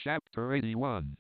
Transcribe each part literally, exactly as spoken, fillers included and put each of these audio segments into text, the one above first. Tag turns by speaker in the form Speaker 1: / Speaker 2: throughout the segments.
Speaker 1: Chapter eighty-one.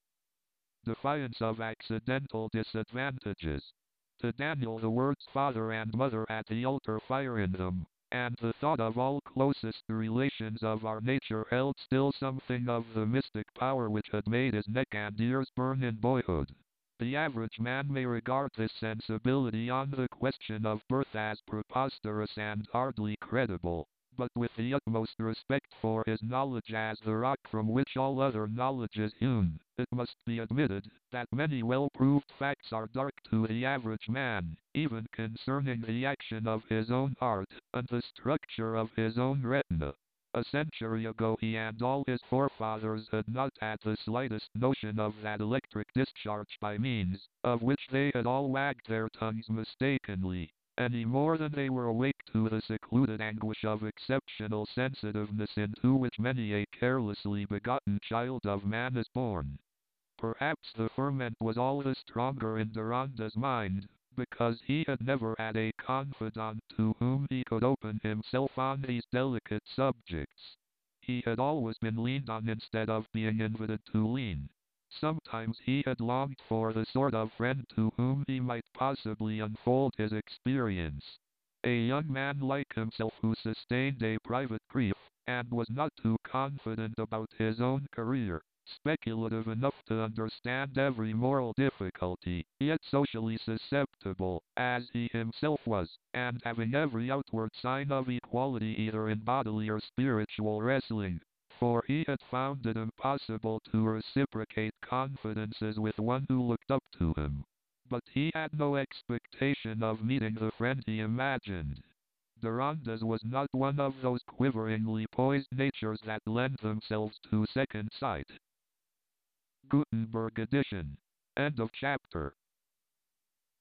Speaker 1: Defiance of accidental disadvantages. To Daniel the words father and mother at the altar fire in them, and the thought of all closest relations of our nature held still something of the mystic power which had made his neck and ears burn in boyhood. The average man may regard this sensibility on the question of birth as preposterous and hardly credible, but with the utmost respect for his knowledge as the rock from which all other knowledge is hewn, it must be admitted that many well-proved facts are dark to the average man, even concerning the action of his own heart, and the structure of his own retina. A century ago he and all his forefathers had not had the slightest notion of that electric discharge by means of which they had all wagged their tongues mistakenly, any more than they were awake to the secluded anguish of exceptional sensitiveness into which many a carelessly begotten child of man is born. Perhaps the ferment was all the stronger in Deronda's mind, because he had never had a confidant to whom he could open himself on these delicate subjects. He had always been leaned on instead of being invited to lean. Sometimes he had longed for the sort of friend to whom he might possibly unfold his experience. A young man like himself who sustained a private grief, and was not too confident about his own career, speculative enough to understand every moral difficulty, yet socially susceptible, as he himself was, and having every outward sign of equality either in bodily or spiritual wrestling, for he had found it impossible to reciprocate confidences with one who looked up to him. But he had no expectation of meeting the friend he imagined. Deronda's was not one of those quiveringly poised natures that lend themselves to second sight. Gutenberg edition. End of chapter.